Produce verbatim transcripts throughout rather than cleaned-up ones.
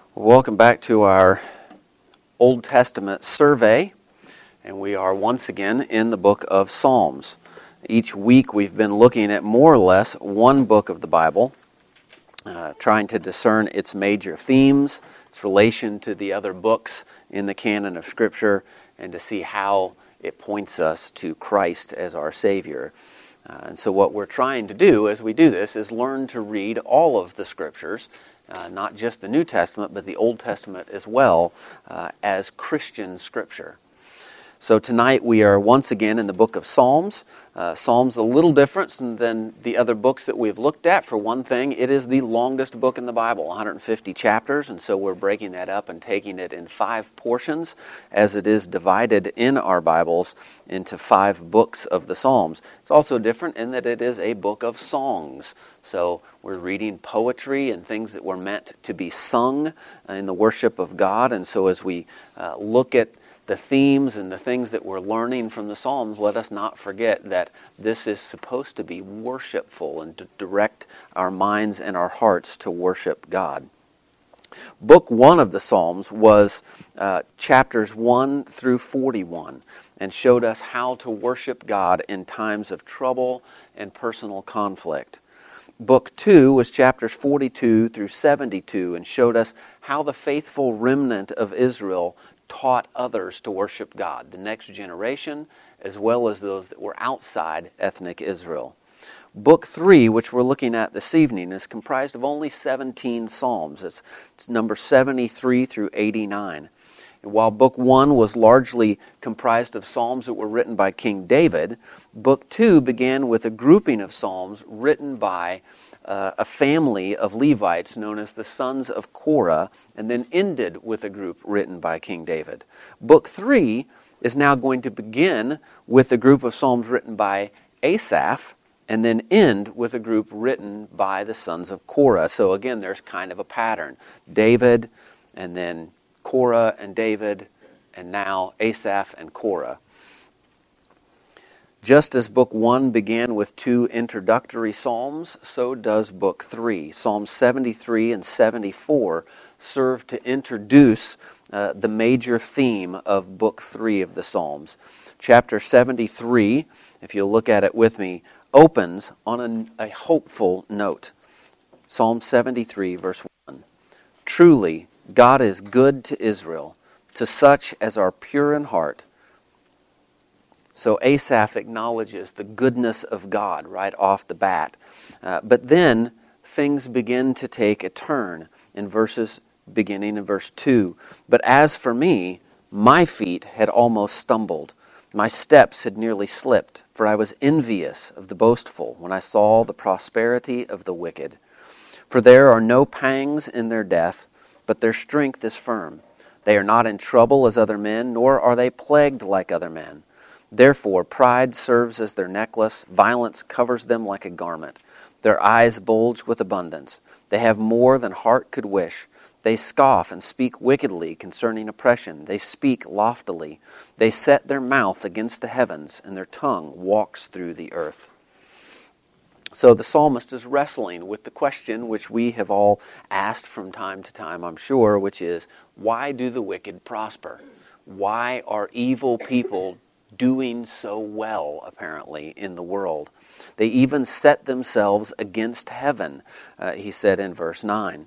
Welcome back to our Old Testament survey, and we are once again in the book of Psalms. Each week we've been looking at more or less one book of the Bible, uh, trying to discern its major themes, its relation to the other books in the canon of Scripture, and to see how it points us to Christ as our Savior. Uh, and so what we're trying to do as we do this is learn to read all of the Scriptures, Uh, not just the New Testament, but the Old Testament as well, uh, as Christian Scripture. So tonight we are once again in the book of Psalms. Uh, Psalms a little different than the other books that we've looked at. For one thing, it is the longest book in the Bible, one hundred fifty chapters, and so we're breaking that up and taking it in five portions as it is divided in our Bibles into five books of the Psalms. It's also different in that it is a book of songs. So we're reading poetry and things that were meant to be sung in the worship of God. And so as we uh, look at the themes and the things that we're learning from the Psalms, let us not forget that this is supposed to be worshipful and to direct our minds and our hearts to worship God. Book one of the Psalms was uh, chapters one through forty-one and showed us how to worship God in times of trouble and personal conflict. Book two was chapters forty-two through seventy-two and showed us how the faithful remnant of Israel taught others to worship God, the next generation, as well as those that were outside ethnic Israel. Book three, which we're looking at this evening, is comprised of only seventeen psalms. It's, it's number seventy-three through eighty-nine. And while book one was largely comprised of psalms that were written by King David, book two began with a grouping of psalms written by Uh, a family of Levites known as the sons of Korah, and then ended with a group written by King David. Book three is now going to begin with a group of psalms written by Asaph, and then end with a group written by the sons of Korah. So again, there's kind of a pattern. David, and then Korah and David, and now Asaph and Korah. Just as Book one began with two introductory psalms, so does Book three. Psalms seventy-three and seventy-four serve to introduce uh, the major theme of Book three of the Psalms. Chapter seventy-three, if you'll look at it with me, opens on a, a hopeful note. Psalm seventy-three, verse one. Truly, God is good to Israel, to such as are pure in heart. So Asaph acknowledges the goodness of God right off the bat. Uh, but then things begin to take a turn in verses beginning in verse two. But as for me, my feet had almost stumbled. My steps had nearly slipped, for I was envious of the boastful when I saw the prosperity of the wicked. For there are no pangs in their death, but their strength is firm. They are not in trouble as other men, nor are they plagued like other men. Therefore, pride serves as their necklace, violence covers them like a garment. Their eyes bulge with abundance. They have more than heart could wish. They scoff and speak wickedly concerning oppression. They speak loftily. They set their mouth against the heavens, and their tongue walks through the earth. So the psalmist is wrestling with the question which we have all asked from time to time, I'm sure, which is, why do the wicked prosper? Why are evil people doing so well, apparently, in the world? They even set themselves against heaven, uh, he said in verse nine.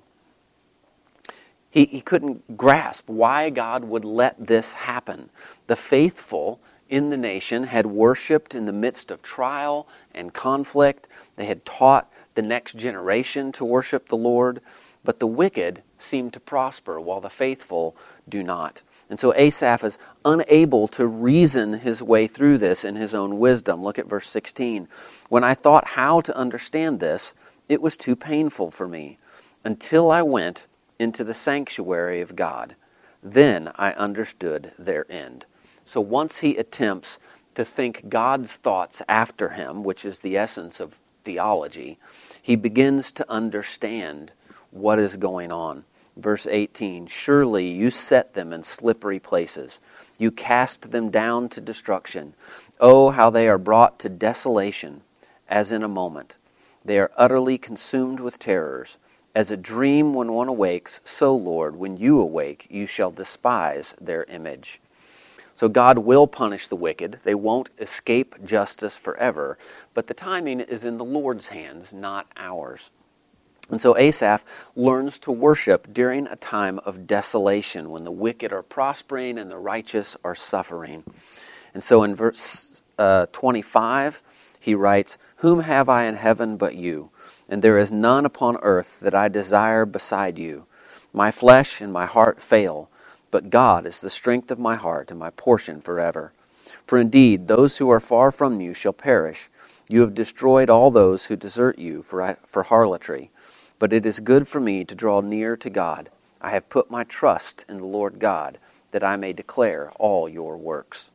He, he couldn't grasp why God would let this happen. The faithful in the nation had worshipped in the midst of trial and conflict. They had taught the next generation to worship the Lord, but the wicked seem to prosper while the faithful do not. And so Asaph is unable to reason his way through this in his own wisdom. Look at verse sixteen. When I thought how to understand this, it was too painful for me, until I went into the sanctuary of God. Then I understood their end. So once he attempts to think God's thoughts after him, which is the essence of theology, he begins to understand what is going on. Verse eighteen, surely you set them in slippery places. You cast them down to destruction. Oh, how they are brought to desolation, as in a moment. They are utterly consumed with terrors. As a dream when one awakes, so, Lord, when you awake, you shall despise their image. So God will punish the wicked. They won't escape justice forever, but the timing is in the Lord's hands, not ours. And so Asaph learns to worship during a time of desolation, when the wicked are prospering and the righteous are suffering. And so in verse uh, twenty-five, he writes, "Whom have I in heaven but you? And there is none upon earth that I desire beside you. My flesh and my heart fail, but God is the strength of my heart and my portion forever. For indeed, those who are far from you shall perish. You have destroyed all those who desert you for, for harlotry. But it is good for me to draw near to God. I have put my trust in the Lord God, that I may declare all your works."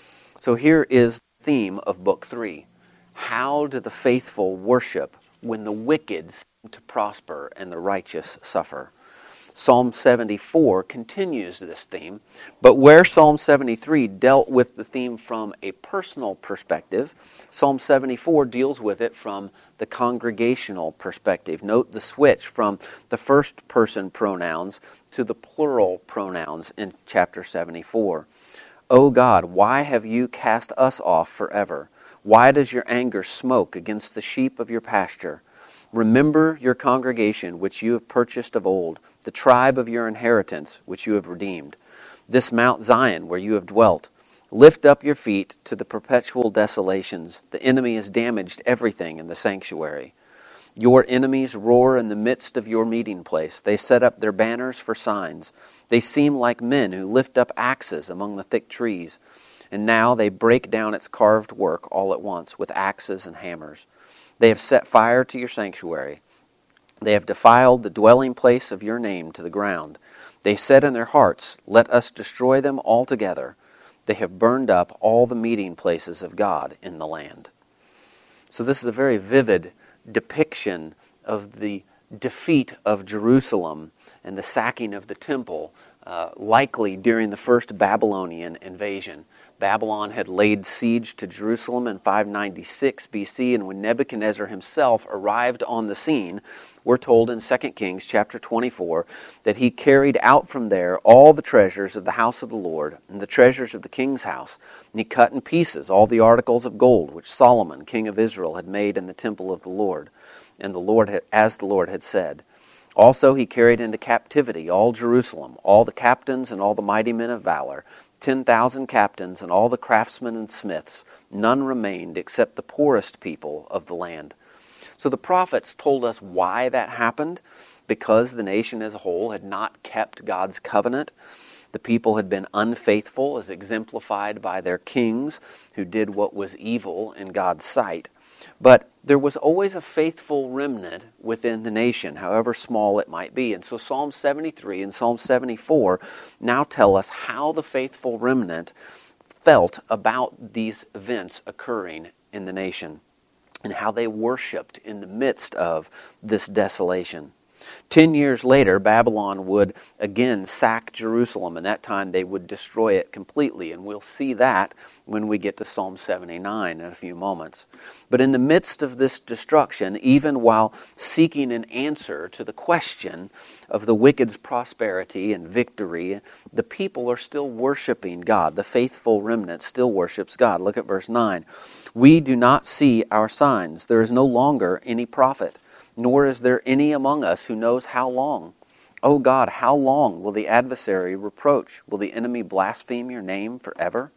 So here is the theme of Book three. How do the faithful worship when the wicked seem to prosper and the righteous suffer? Psalm seventy-four continues this theme, but where Psalm seventy-three dealt with the theme from a personal perspective, Psalm seventy-four deals with it from the congregational perspective. Note the switch from the first person pronouns to the plural pronouns in chapter seventy-four. O God, why have you cast us off forever? Why does your anger smoke against the sheep of your pasture? Remember your congregation which you have purchased of old, the tribe of your inheritance which you have redeemed, this Mount Zion where you have dwelt. Lift up your feet to the perpetual desolations. The enemy has damaged everything in the sanctuary. Your enemies roar in the midst of your meeting place. They set up their banners for signs. They seem like men who lift up axes among the thick trees. And now they break down its carved work all at once with axes and hammers. They have set fire to your sanctuary. They have defiled the dwelling place of your name to the ground. They said in their hearts, let us destroy them altogether. They have burned up all the meeting places of God in the land. So this is a very vivid depiction of the defeat of Jerusalem and the sacking of the temple, uh, likely during the first Babylonian invasion. Babylon had laid siege to Jerusalem in five ninety-six B C, and when Nebuchadnezzar himself arrived on the scene, we're told in Second Kings chapter twenty-four that he carried out from there all the treasures of the house of the Lord and the treasures of the king's house. And he cut in pieces all the articles of gold which Solomon, king of Israel, had made in the temple of the Lord, and the Lord had, as the Lord had said. Also he carried into captivity all Jerusalem, all the captains and all the mighty men of valor, ten thousand captains and all the craftsmen and smiths. None remained except the poorest people of the land. So the prophets told us why that happened, because the nation as a whole had not kept God's covenant. The people had been unfaithful, as exemplified by their kings, who did what was evil in God's sight. But there was always a faithful remnant within the nation, however small it might be. And so Psalm seventy-three and Psalm seventy-four now tell us how the faithful remnant felt about these events occurring in the nation and how they worshiped in the midst of this desolation. Ten years later, Babylon would again sack Jerusalem, and that time they would destroy it completely, and we'll see that when we get to Psalm seventy-nine in a few moments. But in the midst of this destruction, even while seeking an answer to the question of the wicked's prosperity and victory, the people are still worshiping God. The faithful remnant still worships God. Look at verse nine. We do not see our signs. There is no longer any prophet, nor is there any among us who knows how long. O God, how long will the adversary reproach? Will the enemy blaspheme your name forever?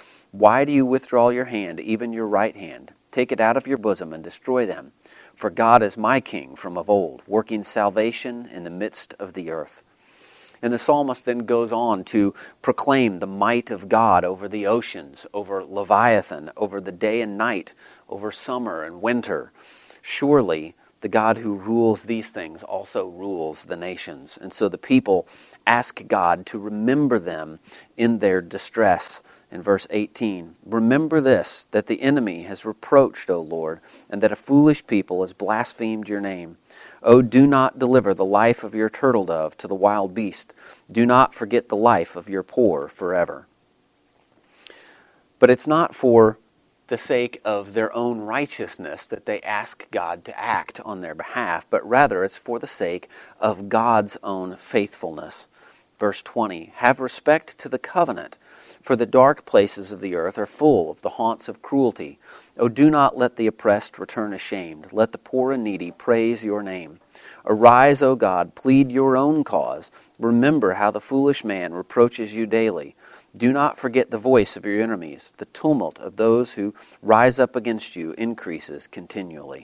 Why do you withdraw your hand, even your right hand? Take it out of your bosom and destroy them. For God is my king from of old, working salvation in the midst of the earth. And the psalmist then goes on to proclaim the might of God over the oceans, over Leviathan, over the day and night, over summer and winter. Surely the God who rules these things also rules the nations. And so the people ask God to remember them in their distress. In verse eighteen, remember this, that the enemy has reproached, O Lord, and that a foolish people has blasphemed your name. O do not deliver the life of your turtle dove to the wild beast. Do not forget the life of your poor forever. But it's not for the sake of their own righteousness that they ask God to act on their behalf, but rather it's for the sake of God's own faithfulness. Verse twenty, have respect to the covenant, for the dark places of the earth are full of the haunts of cruelty. O do not let the oppressed return ashamed. Let the poor and needy praise your name. Arise, O God, plead your own cause. Remember how the foolish man reproaches you daily. Do not forget the voice of your enemies. The tumult of those who rise up against you increases continually.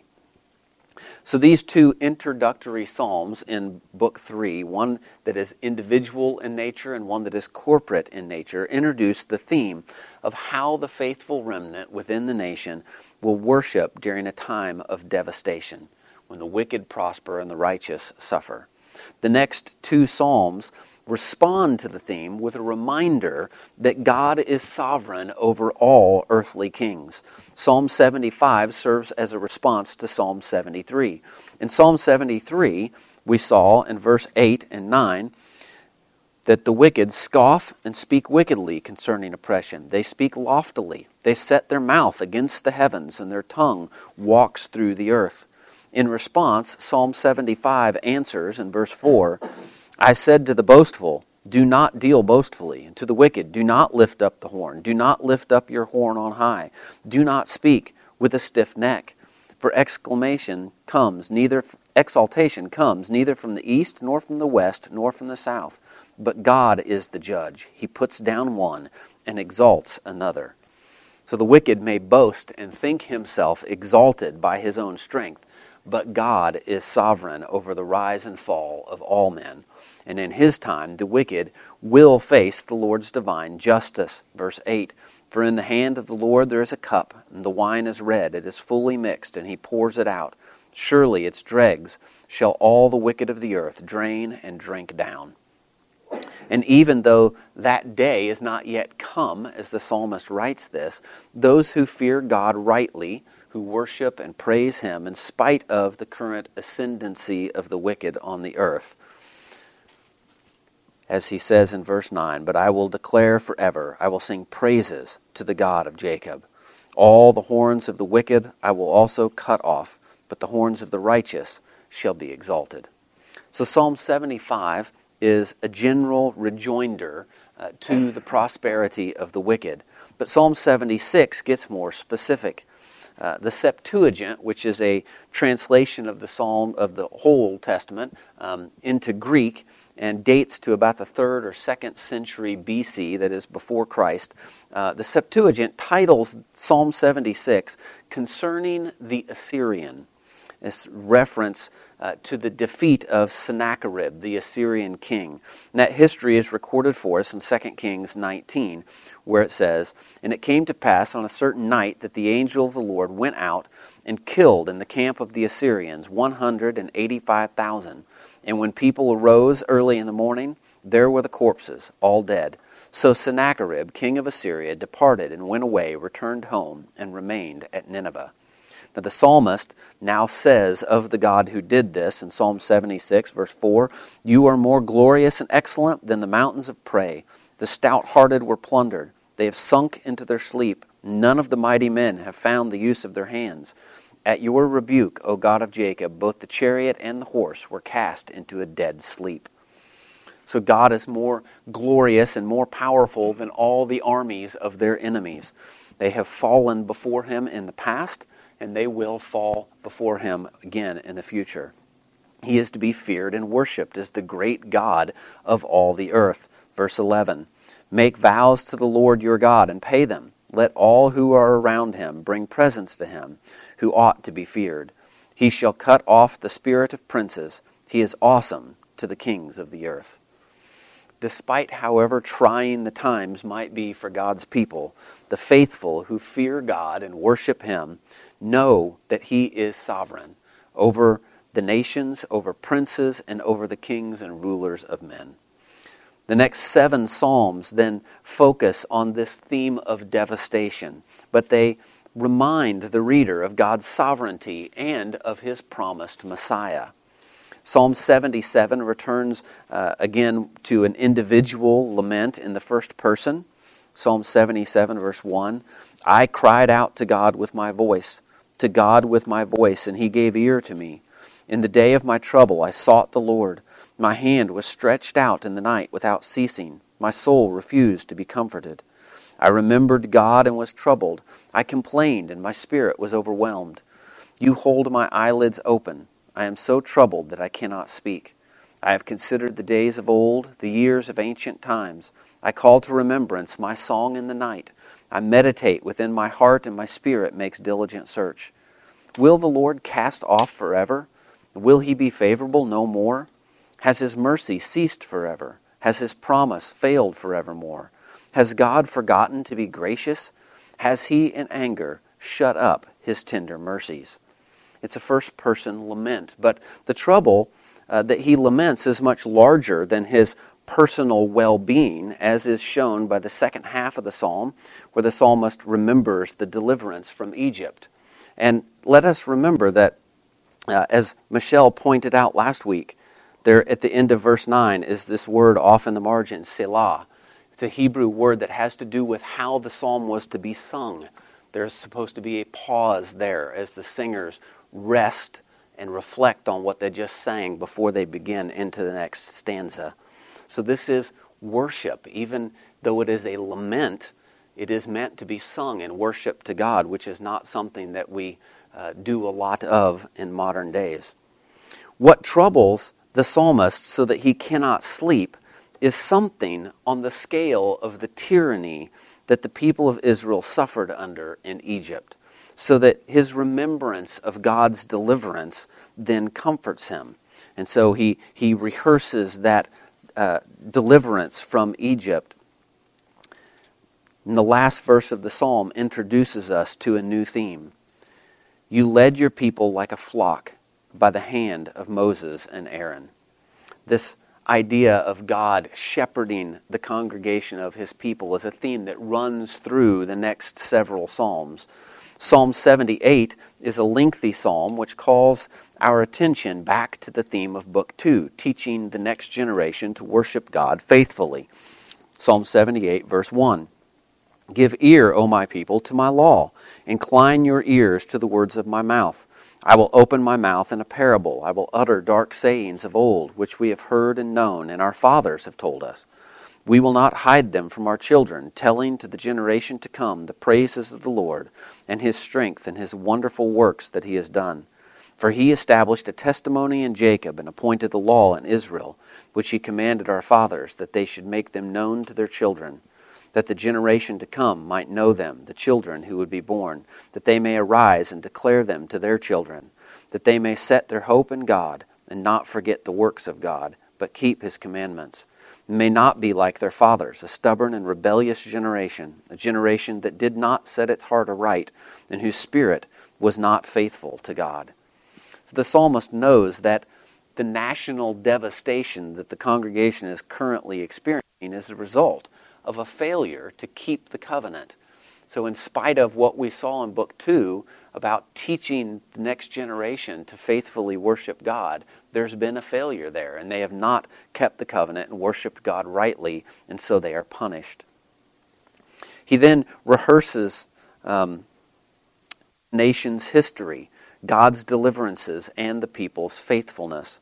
So these two introductory psalms in Book three, one that is individual in nature and one that is corporate in nature, introduce the theme of how the faithful remnant within the nation will worship during a time of devastation, when the wicked prosper and the righteous suffer. The next two psalms respond to the theme with a reminder that God is sovereign over all earthly kings. Psalm seventy-five serves as a response to Psalm seventy-three. In Psalm seventy-three, we saw in verse eight and nine that the wicked scoff and speak wickedly concerning oppression. They speak loftily. They set their mouth against the heavens, and their tongue walks through the earth. In response, Psalm seventy-five answers in verse four, I said to the boastful, do not deal boastfully, and to the wicked, do not lift up the horn. Do not lift up your horn on high. Do not speak with a stiff neck. For exclamation comes, neither exaltation comes neither from the east, nor from the west, nor from the south. But God is the judge. He puts down one and exalts another. So the wicked may boast and think himself exalted by his own strength, but God is sovereign over the rise and fall of all men. And in his time, the wicked will face the Lord's divine justice. Verse eight, for in the hand of the Lord there is a cup, and the wine is red, it is fully mixed, and he pours it out. Surely its dregs shall all the wicked of the earth drain and drink down. And even though that day is not yet come, as the psalmist writes this, those who fear God rightly, who worship and praise him in spite of the current ascendancy of the wicked on the earth, as he says in verse nine, but I will declare forever, I will sing praises to the God of Jacob. All the horns of the wicked I will also cut off, but the horns of the righteous shall be exalted. So Psalm seventy-five is a general rejoinder uh, to the prosperity of the wicked. But Psalm seventy-six gets more specific. Uh, the Septuagint, which is a translation of the Psalm of the whole Old Testament um, into Greek, and dates to about the third or second century B C, that is before Christ. Uh, the Septuagint titles Psalm seventy-six Concerning the Assyrian. This reference uh, to the defeat of Sennacherib, the Assyrian king. And that history is recorded for us in Second Kings nineteen, where it says, and it came to pass on a certain night that the angel of the Lord went out and killed in the camp of the Assyrians one hundred eighty-five thousand. And when people arose early in the morning, there were the corpses, all dead. So Sennacherib, king of Assyria, departed and went away, returned home, and remained at Nineveh. Now the psalmist now says of the God who did this in Psalm seventy-six, verse four, you are more glorious and excellent than the mountains of prey. The stout-hearted were plundered. They have sunk into their sleep. None of the mighty men have found the use of their hands. At your rebuke, O God of Jacob, both the chariot and the horse were cast into a dead sleep. So God is more glorious and more powerful than all the armies of their enemies. They have fallen before him in the past, and they will fall before him again in the future. He is to be feared and worshipped as the great God of all the earth. Verse eleven, make vows to the Lord your God and pay them. Let all who are around him bring presents to him, who ought to be feared. He shall cut off the spirit of princes. He is awesome to the kings of the earth. Despite however trying the times might be for God's people, the faithful who fear God and worship him know that he is sovereign over the nations, over princes, and over the kings and rulers of men. The next seven psalms then focus on this theme of devastation, but they remind the reader of God's sovereignty and of his promised Messiah. Psalm seventy-seven returns uh, again to an individual lament in the first person. Psalm seventy-seven, verse one, I cried out to God with my voice, to God with my voice, and he gave ear to me. In the day of my trouble I sought the Lord. My hand was stretched out in the night without ceasing. My soul refused to be comforted. I remembered God and was troubled. I complained, and my spirit was overwhelmed. You hold my eyelids open. I am so troubled that I cannot speak. I have considered the days of old, the years of ancient times. I call to remembrance my song in the night. I meditate within my heart, and my spirit makes diligent search. Will the Lord cast off forever? Will he be favorable no more? Has his mercy ceased forever? Has his promise failed forevermore? Has God forgotten to be gracious? Has he in anger shut up his tender mercies? It's a first-person lament, but the trouble uh, that he laments is much larger than his personal well-being, as is shown by the second half of the psalm, where the psalmist remembers the deliverance from Egypt. And let us remember that, uh, as Michelle pointed out last week, there at the end of verse nine is this word off in the margin, Selah. It's a Hebrew word that has to do with how the psalm was to be sung. There's supposed to be a pause there as the singers rest and reflect on what they just sang before they begin into the next stanza. So this is worship. Even though it is a lament, it is meant to be sung in worship to God, which is not something that we uh, do a lot of in modern days. What troubles the psalmist so that he cannot sleep is something on the scale of the tyranny that the people of Israel suffered under in Egypt, so that his remembrance of God's deliverance then comforts him. And so he, he rehearses that uh, deliverance from Egypt. And the last verse of the psalm introduces us to a new theme. You led your people like a flock by the hand of Moses and Aaron. This idea of God shepherding the congregation of his people is a theme that runs through the next several psalms. Psalm seventy-eight is a lengthy psalm which calls our attention back to the theme of Book two, teaching the next generation to worship God faithfully. Psalm seventy-eight, verse one. Give ear, O my people, to my law. Incline your ears to the words of my mouth. I will open my mouth in a parable. I will utter dark sayings of old, which we have heard and known, and our fathers have told us. We will not hide them from our children, telling to the generation to come the praises of the Lord, and his strength and his wonderful works that he has done. For he established a testimony in Jacob and appointed a law in Israel, which he commanded our fathers, that they should make them known to their children, that the generation to come might know them, the children who would be born, that they may arise and declare them to their children, that they may set their hope in God and not forget the works of God, but keep his commandments, and may not be like their fathers, a stubborn and rebellious generation, a generation that did not set its heart aright, and whose spirit was not faithful to God. So the psalmist knows that the national devastation that the congregation is currently experiencing is a result of a failure to keep the covenant. So in spite of what we saw in Book two about teaching the next generation to faithfully worship God, there's been a failure there, and they have not kept the covenant and worshiped God rightly, and so they are punished. He then rehearses um, nation's history, God's deliverances, and the people's faithfulness.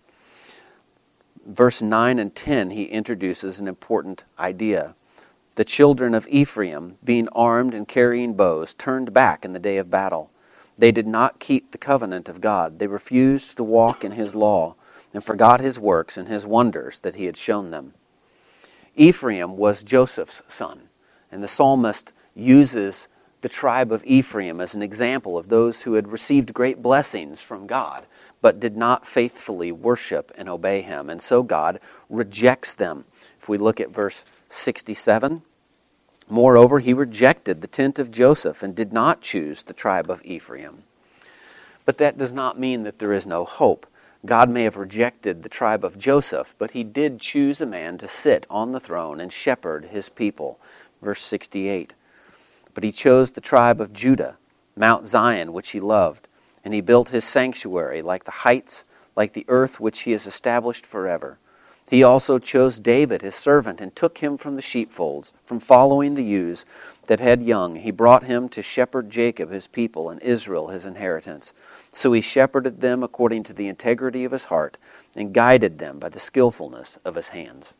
Verse nine and ten, he introduces an important idea. The children of Ephraim, being armed and carrying bows, turned back in the day of battle. They did not keep the covenant of God. They refused to walk in his law and forgot his works and his wonders that he had shown them. Ephraim was Joseph's son, and the psalmist uses the tribe of Ephraim as an example of those who had received great blessings from God, but did not faithfully worship and obey him, and so God rejects them. If we look at verse sixty-seven, moreover, he rejected the tent of Joseph and did not choose the tribe of Ephraim. But that does not mean that there is no hope. God may have rejected the tribe of Joseph, but he did choose a man to sit on the throne and shepherd his people. Verse sixty-eight. But he chose the tribe of Judah, Mount Zion, which he loved, and he built his sanctuary like the heights, like the earth which he has established forever. He also chose David, his servant, and took him from the sheepfolds, from following the ewes that had young. He brought him to shepherd Jacob, his people, and Israel, his inheritance. So he shepherded them according to the integrity of his heart, and guided them by the skillfulness of his hands.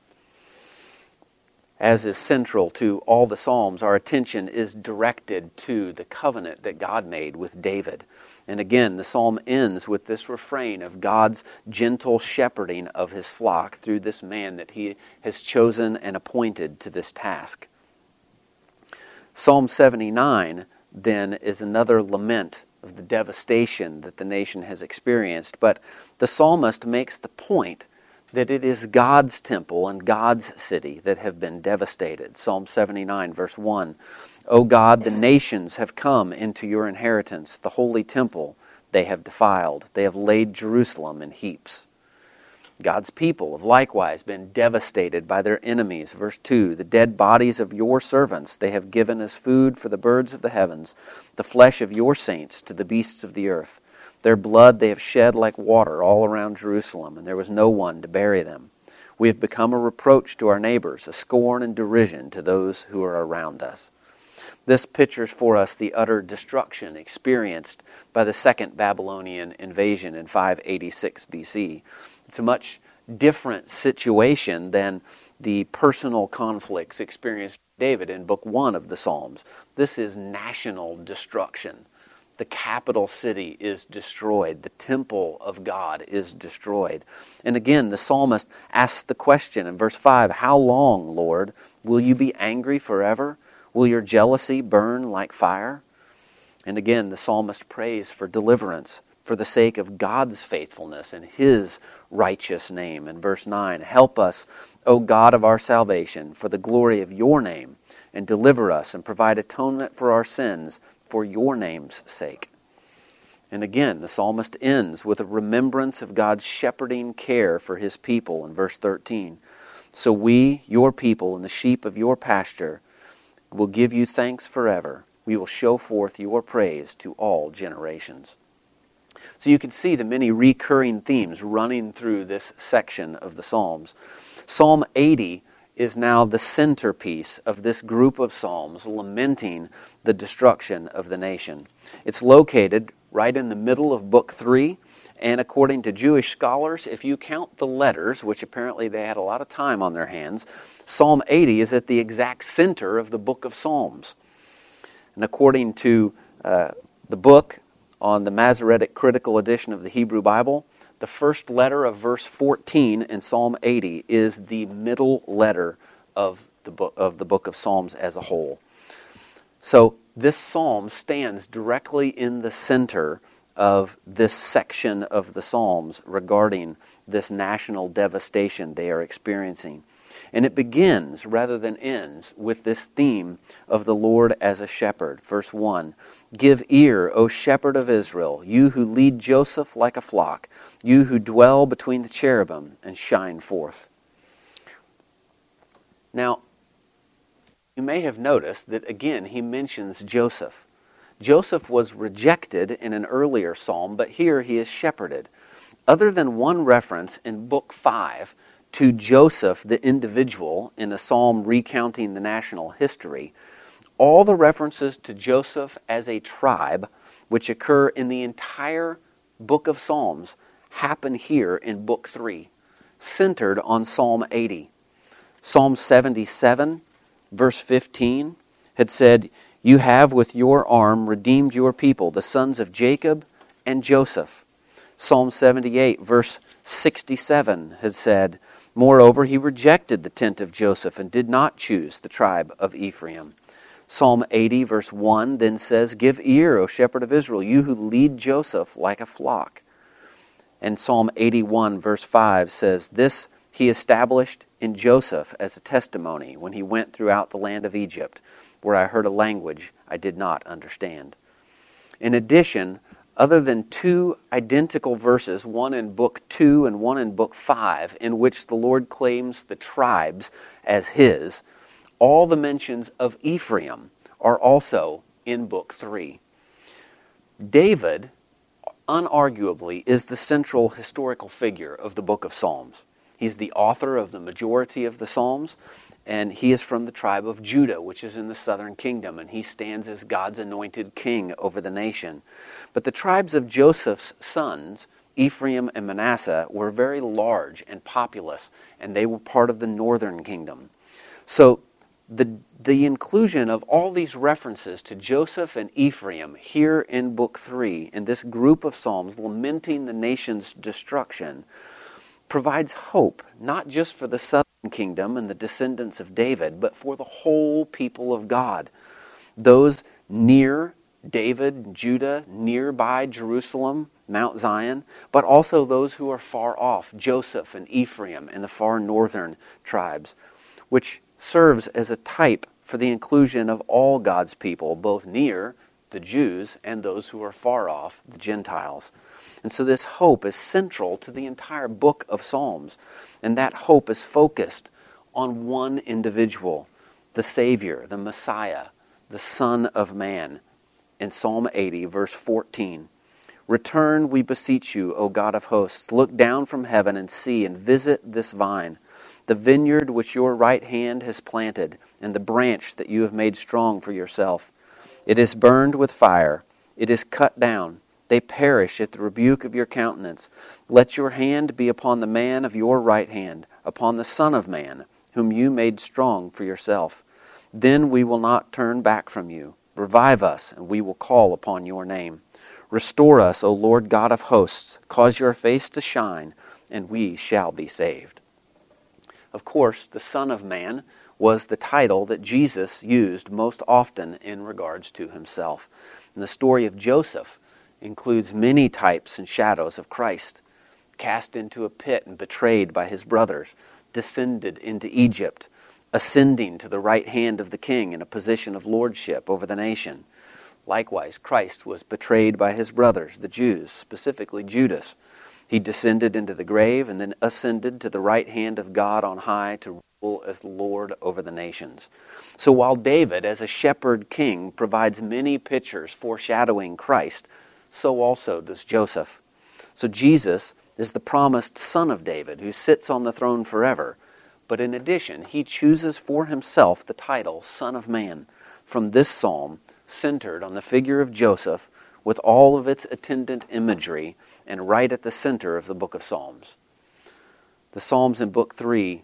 As is central to all the Psalms, our attention is directed to the covenant that God made with David. And again, the psalm ends with this refrain of God's gentle shepherding of his flock through this man that he has chosen and appointed to this task. Psalm seventy-nine, then, is another lament of the devastation that the nation has experienced. But the psalmist makes the point that it is God's temple and God's city that have been devastated. Psalm seventy-nine, verse one, O God, the nations have come into your inheritance, the holy temple they have defiled. They have laid Jerusalem in heaps. God's people have likewise been devastated by their enemies. Verse two, the dead bodies of your servants they have given as food for the birds of the heavens, the flesh of your saints to the beasts of the earth. Their blood they have shed like water all around Jerusalem, and there was no one to bury them. We have become a reproach to our neighbors, a scorn and derision to those who are around us. This pictures for us the utter destruction experienced by the second Babylonian invasion in five eighty-six B C. It's a much different situation than the personal conflicts experienced by David in Book one of the Psalms. This is national destruction. The capital city is destroyed. The temple of God is destroyed. And again, the psalmist asks the question in verse five, How long, Lord, will you be angry forever? Will your jealousy burn like fire? And again, the psalmist prays for deliverance for the sake of God's faithfulness and His righteous name. In verse nine, Help us, O God of our salvation, for the glory of your name, and deliver us and provide atonement for our sins for your name's sake. And again, the psalmist ends with a remembrance of God's shepherding care for His people in verse thirteen. So we, your people, and the sheep of your pasture, will give you thanks forever. We will show forth your praise to all generations. So you can see the many recurring themes running through this section of the Psalms. Psalm eighty is now the centerpiece of this group of psalms lamenting the destruction of the nation. It's located right in the middle of Book three, and according to Jewish scholars, if you count the letters, which apparently they had a lot of time on their hands, Psalm eighty is at the exact center of the book of Psalms. And according to uh, the book on the Masoretic Critical Edition of the Hebrew Bible, the first letter of verse fourteen in Psalm eighty is the middle letter of the book of the book of Psalms as a whole. So this psalm stands directly in the center of this section of the Psalms regarding this national devastation they are experiencing. And it begins rather than ends with this theme of the Lord as a shepherd. Verse one, Give ear, O shepherd of Israel, you who lead Joseph like a flock, you who dwell between the cherubim and shine forth. Now, you may have noticed that again he mentions Joseph. Joseph was rejected in an earlier psalm, but here he is shepherded. Other than one reference in Book five to Joseph, the individual, in a psalm recounting the national history, all the references to Joseph as a tribe, which occur in the entire book of Psalms, happen here in Book three, centered on Psalm eighty. Psalm seventy-seven, verse fifteen, had said, You have with your arm redeemed your people, the sons of Jacob and Joseph. Psalm seventy-eight, verse sixty-seven, had said, Moreover, he rejected the tent of Joseph and did not choose the tribe of Ephraim. Psalm eighty, verse one, then says, Give ear, O shepherd of Israel, you who lead Joseph like a flock. And Psalm eighty-one, verse five says, This he established in Joseph as a testimony when he went throughout the land of Egypt, where I heard a language I did not understand. In addition, other than two identical verses, one in Book two and one in Book five, in which the Lord claims the tribes as His, all the mentions of Ephraim are also in Book three. David, unarguably, is the central historical figure of the book of Psalms. He's the author of the majority of the Psalms, and he is from the tribe of Judah, which is in the southern kingdom, and he stands as God's anointed king over the nation. But the tribes of Joseph's sons, Ephraim and Manasseh, were very large and populous, and they were part of the northern kingdom. So the, the inclusion of all these references to Joseph and Ephraim here in Book three, in this group of Psalms lamenting the nation's destruction, provides hope, not just for the southern kingdom and the descendants of David, but for the whole people of God. Those near David, Judah, nearby Jerusalem, Mount Zion, but also those who are far off, Joseph and Ephraim and the far northern tribes, which serves as a type for the inclusion of all God's people, both near, the Jews, and those who are far off, the Gentiles. And so this hope is central to the entire book of Psalms. And that hope is focused on one individual, the Savior, the Messiah, the Son of Man. In Psalm eighty, verse fourteen, "Return, we beseech you, O God of hosts. Look down from heaven and see and visit this vine, the vineyard which your right hand has planted, and the branch that you have made strong for yourself. It is burned with fire. It is cut down. They perish at the rebuke of your countenance. Let your hand be upon the man of your right hand, upon the Son of Man, whom you made strong for yourself. Then we will not turn back from you. Revive us, and we will call upon your name. Restore us, O Lord God of hosts. Cause your face to shine, and we shall be saved." Of course, the Son of Man was the title that Jesus used most often in regards to himself. And the story of Joseph includes many types and shadows of Christ. Cast into a pit and betrayed by his brothers, descended into Egypt, ascending to the right hand of the king in a position of lordship over the nation. Likewise, Christ was betrayed by his brothers, the Jews, specifically Judas. He descended into the grave and then ascended to the right hand of God on high to rule as Lord over the nations. So while David, as a shepherd king, provides many pictures foreshadowing Christ, so also does Joseph. So Jesus is the promised son of David who sits on the throne forever. But in addition, he chooses for himself the title Son of Man from this psalm, centered on the figure of Joseph with all of its attendant imagery and right at the center of the book of Psalms. The Psalms in Book three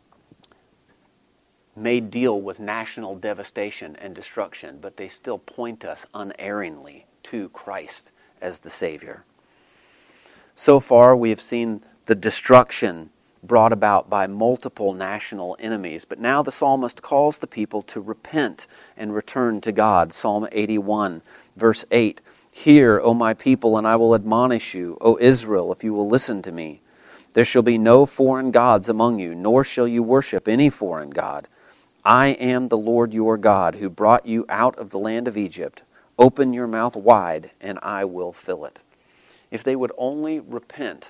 may deal with national devastation and destruction, but they still point us unerringly to Christ as the Savior. So far, we have seen the destruction brought about by multiple national enemies, but now the psalmist calls the people to repent and return to God. Psalm eighty-one, verse eight, "Hear, O my people, and I will admonish you, O Israel, if you will listen to me. There shall be no foreign gods among you, nor shall you worship any foreign god. I am the Lord your God, who brought you out of the land of Egypt. Open your mouth wide, and I will fill it." If they would only repent,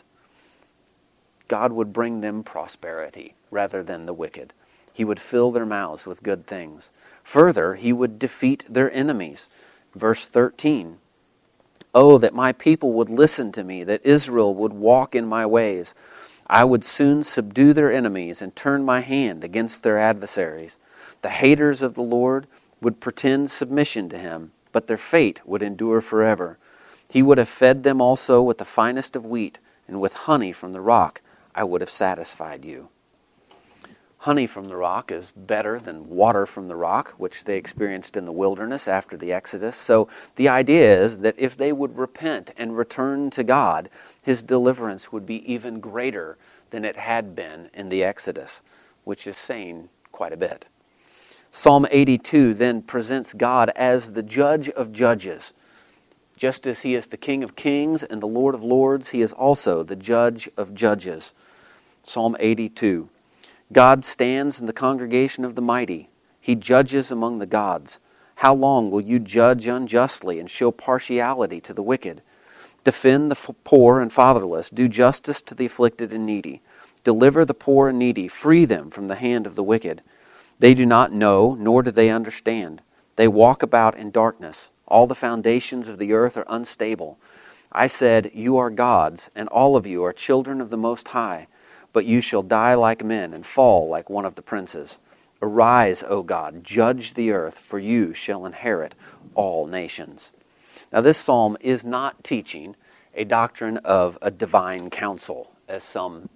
God would bring them prosperity rather than the wicked. He would fill their mouths with good things. Further, he would defeat their enemies. Verse thirteen, "Oh, that my people would listen to me, that Israel would walk in my ways. I would soon subdue their enemies and turn my hand against their adversaries. The haters of the Lord would pretend submission to him, but their fate would endure forever. He would have fed them also with the finest of wheat, and with honey from the rock I would have satisfied you." Honey from the rock is better than water from the rock, which they experienced in the wilderness after the Exodus. So the idea is that if they would repent and return to God, his deliverance would be even greater than it had been in the Exodus, which is saying quite a bit. Psalm eighty-two then presents God as the judge of judges. Just as he is the King of kings and the Lord of lords, he is also the judge of judges. Psalm eighty-two. God stands in the congregation of the mighty. He judges among the gods. How long will you judge unjustly and show partiality to the wicked? Defend the poor and fatherless. Do justice to the afflicted and needy. Deliver the poor and needy. Free them from the hand of the wicked. They do not know, nor do they understand. They walk about in darkness. All the foundations of the earth are unstable. I said, you are gods, and all of you are children of the Most High. but you shall die like men and fall like one of the princes. Arise, O God, judge the earth, for you shall inherit all nations. Now this psalm is not teaching a doctrine of a divine council, as some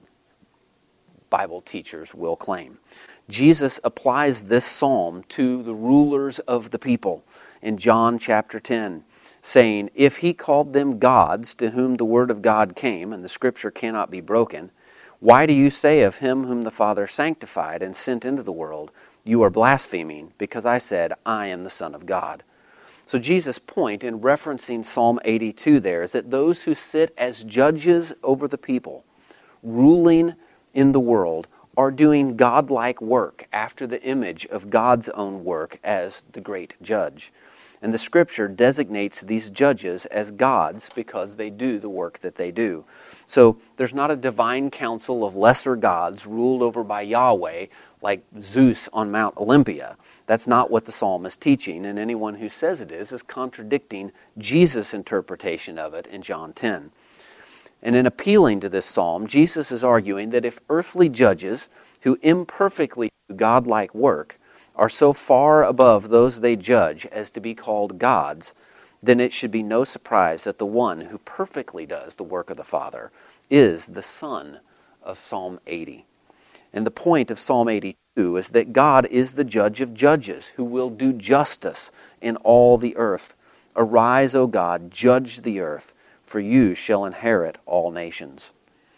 Bible teachers will claim. Jesus applies this psalm to the rulers of the people in John chapter ten, saying, if he called them gods to whom the word of God came, and the scripture cannot be broken, why do you say of him whom the Father sanctified and sent into the world, you are blaspheming, because I said, I am the Son of God? So Jesus' point in referencing Psalm eighty-two there is that those who sit as judges over the people, ruling in the world, are doing godlike work after the image of God's own work as the great judge. And the Scripture designates these judges as gods because they do the work that they do. So there's not a divine council of lesser gods ruled over by Yahweh like Zeus on Mount Olympia. That's not what the psalm is teaching, and anyone who says it is is contradicting Jesus' interpretation of it in John ten. And in appealing to this psalm, Jesus is arguing that if earthly judges who imperfectly do godlike work are so far above those they judge as to be called gods, then it should be no surprise that the one who perfectly does the work of the Father is the Son of Psalm eighty. And the point of Psalm eighty-two is that God is the judge of judges who will do justice in all the earth. Arise, O God, judge the earth, for you shall inherit all nations.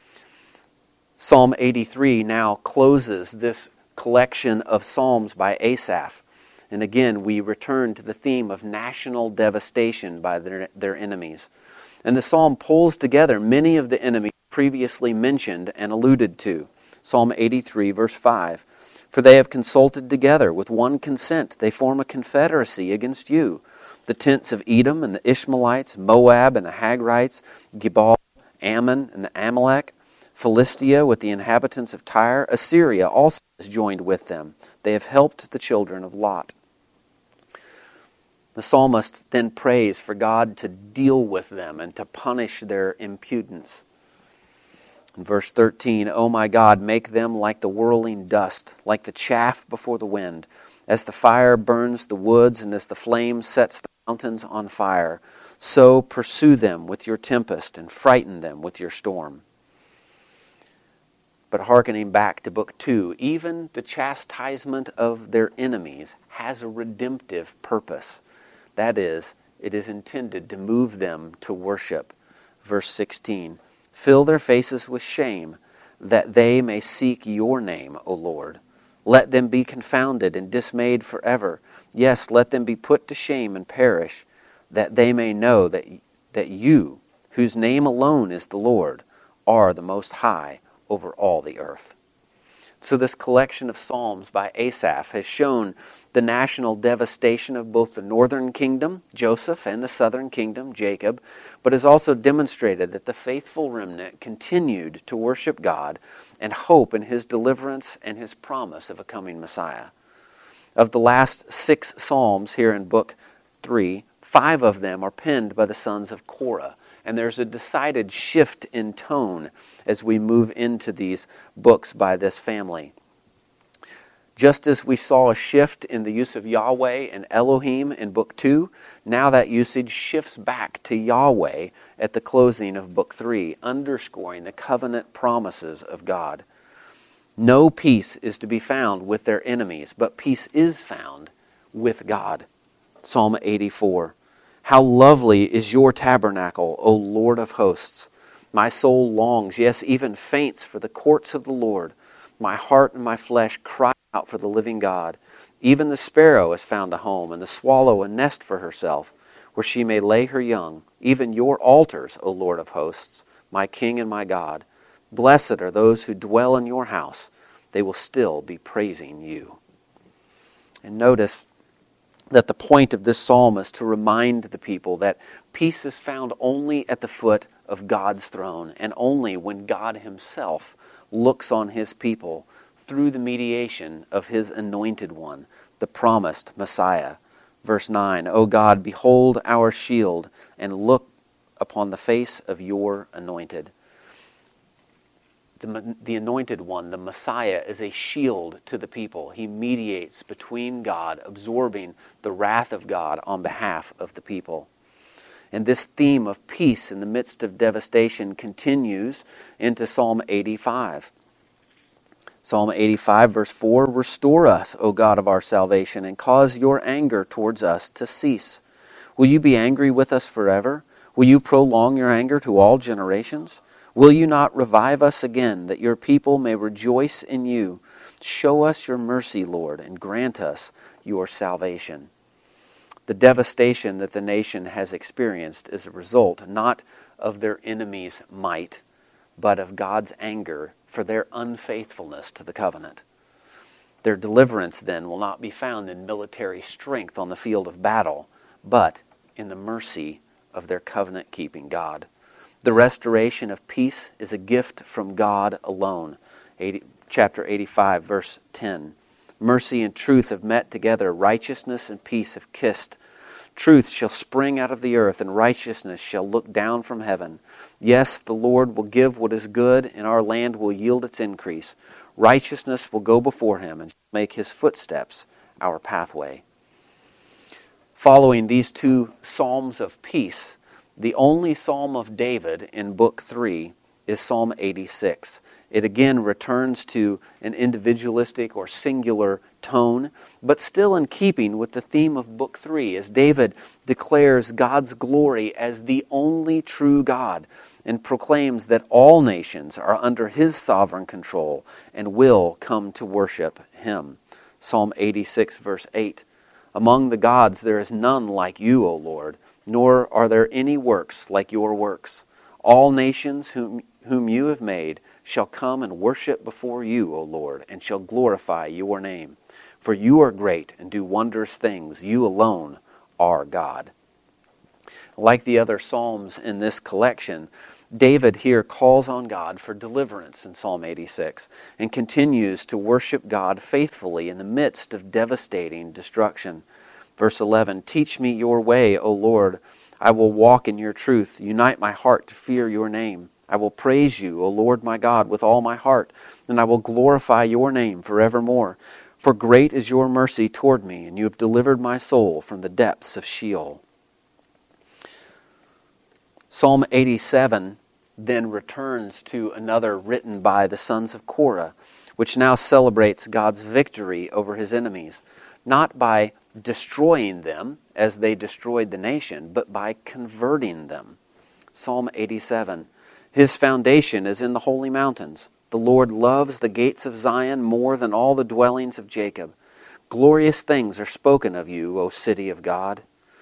Psalm eighty-three now closes this collection of psalms by Asaph. And again, we return to the theme of national devastation by their, their enemies. And the psalm pulls together many of the enemies previously mentioned and alluded to. Psalm eighty-three, verse five. For they have consulted together with one consent. They form a confederacy against you. The tents of Edom and the Ishmaelites, Moab and the Hagrites, Gebal, Ammon and the Amalek, Philistia with the inhabitants of Tyre, Assyria also has joined with them. They have helped the children of Lot. The psalmist then prays for God to deal with them and to punish their impudence. In verse thirteen, O my God, make them like the whirling dust, like the chaff before the wind, as the fire burns the woods and as the flame sets the mountains on fire, so pursue them with your tempest and frighten them with your storm. But hearkening back to book two, even the chastisement of their enemies has a redemptive purpose. That is, it is intended to move them to worship. Verse sixteen, fill their faces with shame, that they may seek your name, O Lord. Let them be confounded and dismayed forever. Yes, let them be put to shame and perish, that they may know that, that you, whose name alone is the Lord, are the Most High over all the earth. So this collection of psalms by Asaph has shown the national devastation of both the northern kingdom, Joseph, and the southern kingdom, Jacob, but has also demonstrated that the faithful remnant continued to worship God and hope in His deliverance and His promise of a coming Messiah. Of the last six psalms here in book three, five of them are penned by the sons of Korah. And there's a decided shift in tone as we move into these books by this family. Just as we saw a shift in the use of Yahweh and Elohim in book two, now that usage shifts back to Yahweh at the closing of book three, underscoring the covenant promises of God. No peace is to be found with their enemies, but peace is found with God. Psalm eighty-four. How lovely is your tabernacle, O Lord of hosts. My soul longs, yes, even faints for the courts of the Lord. My heart and my flesh cry out for the living God. Even the sparrow has found a home, and the swallow a nest for herself, where she may lay her young. Even your altars, O Lord of hosts, my King and my God. Blessed are those who dwell in your house. They will still be praising you. And notice that the point of this psalm is to remind the people that peace is found only at the foot of God's throne, and only when God Himself looks on His people through the mediation of His anointed one, the promised Messiah. Verse nine, O God, behold our shield, and look upon the face of your anointed. the, the anointed one, the Messiah, is a shield to the people. He mediates between God, absorbing the wrath of God on behalf of the people. And this theme of peace in the midst of devastation continues into Psalm eighty-five. Psalm eighty-five, verse four, "Restore us, O God of our salvation, and cause your anger towards us to cease. Will you be angry with us forever? Will you prolong your anger to all generations? Will you not revive us again, that your people may rejoice in you? Show us your mercy, Lord, and grant us your salvation." The devastation that the nation has experienced is a result not of their enemies' might, but of God's anger for their unfaithfulness to the covenant. Their deliverance then will not be found in military strength on the field of battle, but in the mercy of their covenant-keeping God. The restoration of peace is a gift from God alone. eighty, chapter eighty-five, verse ten. "Mercy and truth have met together. Righteousness and peace have kissed. Truth shall spring out of the earth, and righteousness shall look down from heaven. Yes, the Lord will give what is good, and our land will yield its increase. Righteousness will go before him, and make his footsteps our pathway." Following these two psalms of peace, the only psalm of David in Book three is Psalm eighty-six. It again returns to an individualistic or singular tone, but still in keeping with the theme of Book three, as David declares God's glory as the only true God and proclaims that all nations are under his sovereign control and will come to worship him. Psalm eighty-six, verse eight. "Among the gods there is none like you, O Lord, nor are there any works like your works. All nations whom, whom you have made shall come and worship before you, O Lord, and shall glorify your name. For you are great and do wondrous things. You alone are God." Like the other psalms in this collection, David here calls on God for deliverance in Psalm eighty-six and continues to worship God faithfully in the midst of devastating destruction. Verse eleven, "Teach me your way, O Lord. I will walk in your truth. Unite my heart to fear your name. I will praise you, O Lord my God, with all my heart, and I will glorify your name forevermore. For great is your mercy toward me, and you have delivered my soul from the depths of Sheol." Psalm eighty-seven then returns to another written by the sons of Korah, which now celebrates God's victory over his enemies, not by destroying them as they destroyed the nation, but by converting them. Psalm eighty-seven, "His foundation is in the holy mountains. The Lord loves the gates of Zion more than all the dwellings of Jacob. Glorious things are spoken of you, O city of God.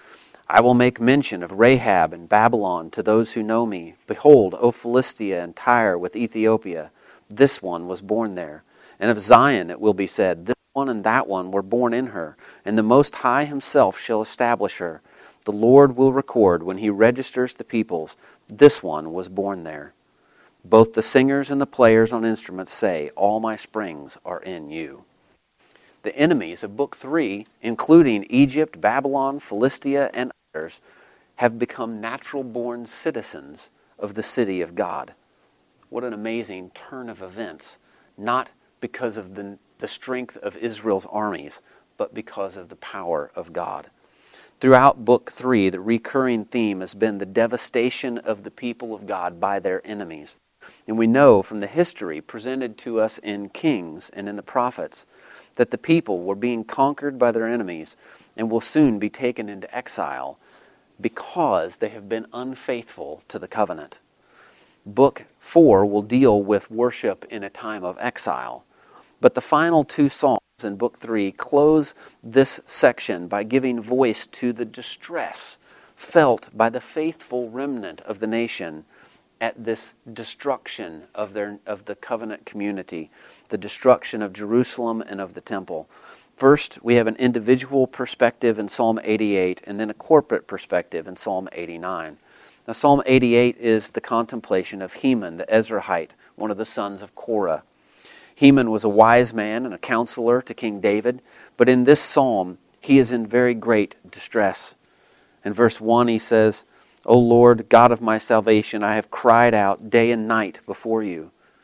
I will make mention of Rahab and Babylon to those who know me. Behold, O Philistia and Tyre with Ethiopia, this one was born there. And of Zion it will be said, this one and that one were born in her, and the Most High himself shall establish her. The Lord will record when he registers the peoples, this one was born there. Both the singers and the players on instruments say, all my springs are in you." The enemies of Book three, including Egypt, Babylon, Philistia, and others, have become natural-born citizens of the city of God. What an amazing turn of events, not because of the, the strength of Israel's armies, but because of the power of God. Throughout Book three, the recurring theme has been the devastation of the people of God by their enemies. And we know from the history presented to us in Kings and in the prophets that the people were being conquered by their enemies and will soon be taken into exile because they have been unfaithful to the covenant. Book four will deal with worship in a time of exile. But the final two Psalms in Book three close this section by giving voice to the distress felt by the faithful remnant of the nation at this destruction of their of the covenant community, the destruction of Jerusalem and of the temple. First, we have an individual perspective in Psalm eighty-eight, and then a corporate perspective in Psalm eighty-nine. Now, Psalm eighty-eight is the contemplation of Heman, the Ezrahite, one of the sons of Korah. Heman was a wise man and a counselor to King David, but in this psalm, he is in very great distress. In verse one, he says, "O Lord, God of my salvation, I have cried out day and night before you."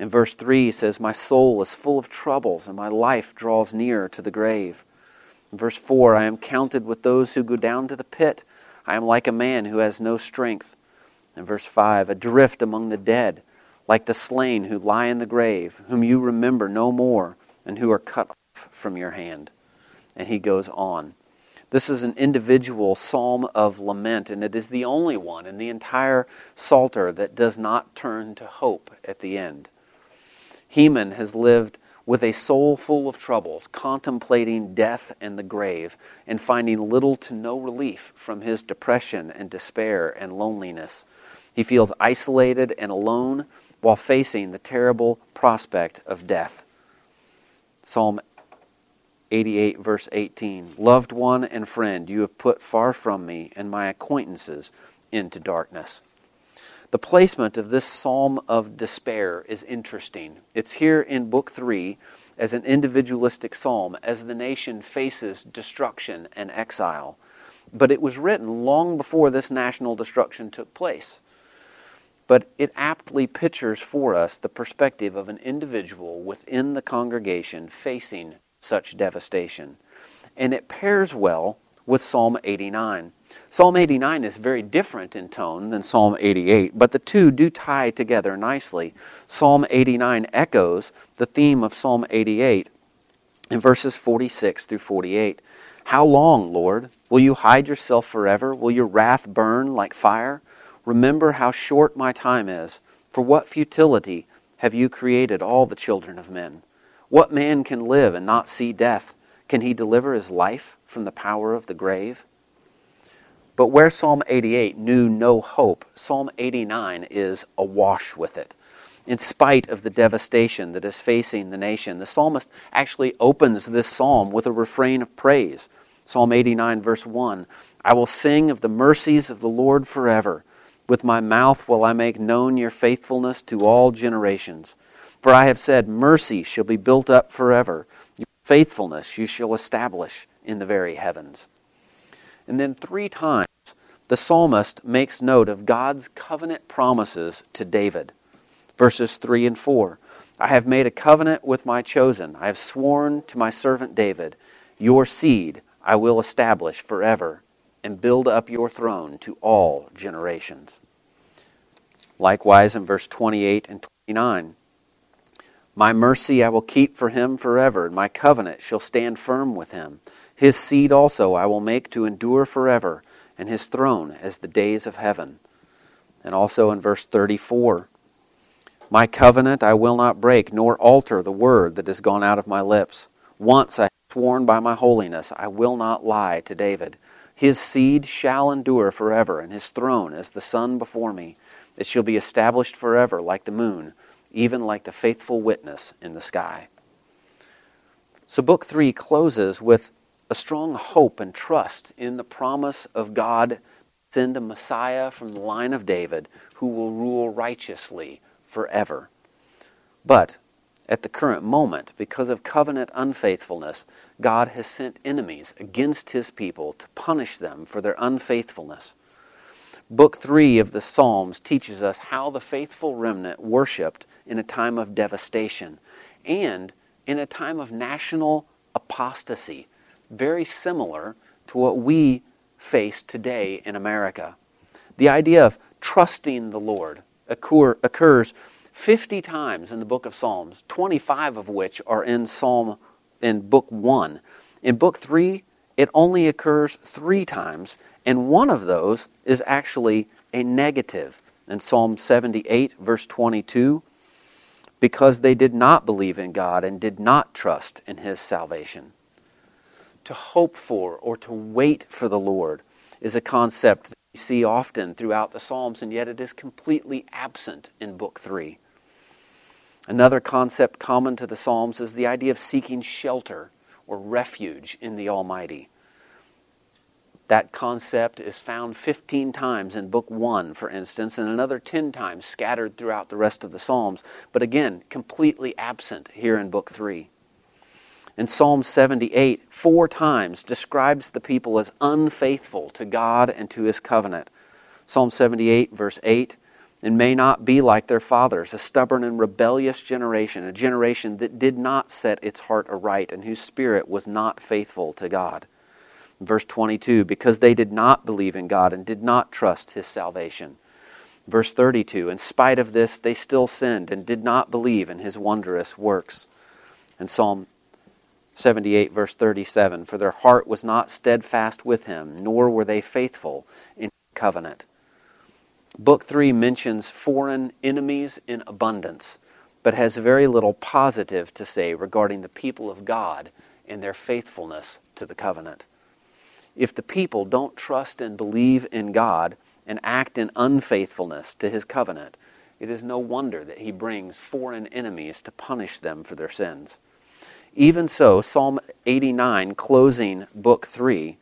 In verse three, he says, my soul is full of troubles, and my life draws near to the grave. In verse four, I am counted with those who go down to the pit. I am like a man who has no strength. In verse five, adrift among the dead, like the slain who lie in the grave, whom you remember no more, and who are cut off from your hand. And he goes on. This is an individual psalm of lament, and it is the only one in the entire Psalter that does not turn to hope at the end. Heman has lived with a soul full of troubles, contemplating death and the grave, and finding little to no relief from his depression and despair and loneliness. He feels isolated and alone while facing the terrible prospect of death. Psalm eighty-eight, verse eighteen, loved one and friend, you have put far from me, and my acquaintances into darkness. The placement of this psalm of despair is interesting. It's here in Book three as an individualistic psalm as the nation faces destruction and exile. But it was written long before this national destruction took place. But it aptly pictures for us the perspective of an individual within the congregation facing such devastation. And it pairs well with Psalm eighty-nine. Psalm eighty-nine is very different in tone than Psalm eighty-eight, but the two do tie together nicely. Psalm eighty-nine echoes the theme of Psalm eighty-eight in verses forty-six through forty-eight. How long, Lord? Will you hide yourself forever? Will your wrath burn like fire? Remember how short my time is. For what futility have you created all the children of men? What man can live and not see death? Can he deliver his life from the power of the grave? But where Psalm eighty-eight knew no hope, Psalm eighty-nine is awash with it. In spite of the devastation that is facing the nation, the psalmist actually opens this psalm with a refrain of praise. Psalm eighty-nine, verse one, I will sing of the mercies of the Lord forever. With my mouth will I make known your faithfulness to all generations. For I have said, mercy shall be built up forever. Your faithfulness you shall establish in the very heavens. And then three times the psalmist makes note of God's covenant promises to David. Verses three and four, I have made a covenant with my chosen. I have sworn to my servant David, your seed I will establish forever and build up your throne to all generations. Likewise in verse twenty-eight and twenty-nine, my mercy I will keep for him forever, and my covenant shall stand firm with him. His seed also I will make to endure forever, and his throne as the days of heaven. And also in verse thirty-four, my covenant I will not break, nor alter the word that has gone out of my lips. Once I have sworn by my holiness, I will not lie to David. His seed shall endure forever, and his throne as the sun before me. It shall be established forever like the moon, even like the faithful witness in the sky. So Book three closes with a strong hope and trust in the promise of God to send a Messiah from the line of David who will rule righteously forever. But at the current moment, because of covenant unfaithfulness, God has sent enemies against his people to punish them for their unfaithfulness. Book three of the Psalms teaches us how the faithful remnant worshiped in a time of devastation and in a time of national apostasy, very similar to what we face today in America. The idea of trusting the Lord occur, occurs fifty times in the book of Psalms, twenty-five of which are in Psalm in Book one. In Book three, it only occurs three times, and one of those is actually a negative. In Psalm seventy-eight, verse twenty-two, because they did not believe in God and did not trust in his salvation. To hope for or to wait for the Lord is a concept that we see often throughout the Psalms, and yet it is completely absent in Book three. Another concept common to the Psalms is the idea of seeking shelter or refuge in the Almighty. That concept is found fifteen times in Book one, for instance, and another ten times scattered throughout the rest of the Psalms, but again, completely absent here in Book three. In Psalm seventy-eight, four times describes the people as unfaithful to God and to his covenant. Psalm seventy-eight, verse eight, and may not be like their fathers, a stubborn and rebellious generation, a generation that did not set its heart aright and whose spirit was not faithful to God. Verse twenty-two, because they did not believe in God and did not trust His salvation. Verse thirty-two, in spite of this, they still sinned and did not believe in His wondrous works. And Psalm seventy-eight, verse thirty-seven, for their heart was not steadfast with Him, nor were they faithful in His covenant. Book three mentions foreign enemies in abundance, but has very little positive to say regarding the people of God and their faithfulness to the covenant. If the people don't trust and believe in God and act in unfaithfulness to His covenant, it is no wonder that He brings foreign enemies to punish them for their sins. Even so, Psalm eighty-nine, closing Book three,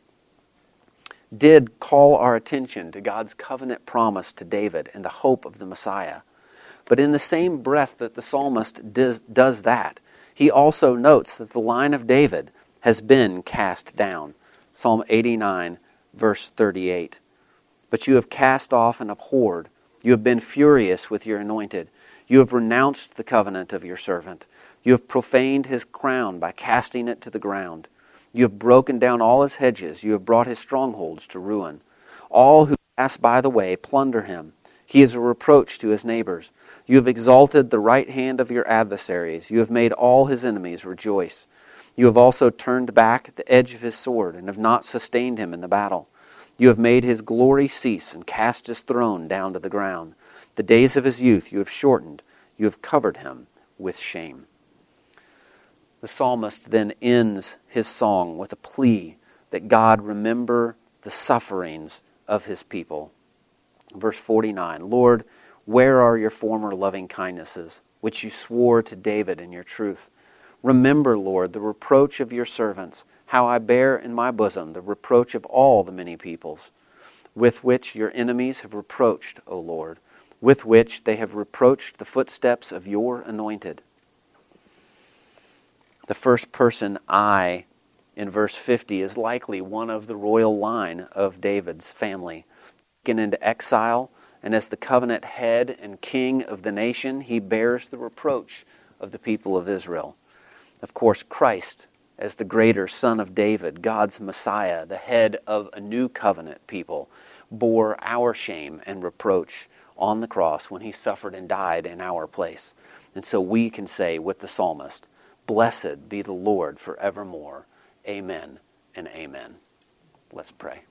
did call our attention to God's covenant promise to David and the hope of the Messiah. But in the same breath that the psalmist does, does that, he also notes that the line of David has been cast down. Psalm eighty-nine, verse thirty-eight. But you have cast off and abhorred. You have been furious with your anointed. You have renounced the covenant of your servant. You have profaned his crown by casting it to the ground. You have broken down all his hedges. You have brought his strongholds to ruin. All who pass by the way plunder him. He is a reproach to his neighbors. You have exalted the right hand of your adversaries. You have made all his enemies rejoice. You have also turned back the edge of his sword and have not sustained him in the battle. You have made his glory cease and cast his throne down to the ground. The days of his youth you have shortened. You have covered him with shame. The psalmist then ends his song with a plea that God remember the sufferings of His people. Verse forty-nine, Lord, where are your former loving kindnesses, which you swore to David in your truth? Remember, Lord, the reproach of your servants, how I bear in my bosom the reproach of all the many peoples, with which your enemies have reproached, O Lord, with which they have reproached the footsteps of your anointed. The first person I in verse fifty is likely one of the royal line of David's family. Taken into exile, and as the covenant head and king of the nation, he bears the reproach of the people of Israel. Of course, Christ, as the greater Son of David, God's Messiah, the head of a new covenant people, bore our shame and reproach on the cross when He suffered and died in our place. And so we can say with the psalmist, Blessed be the Lord forevermore. Amen and amen. Let's pray.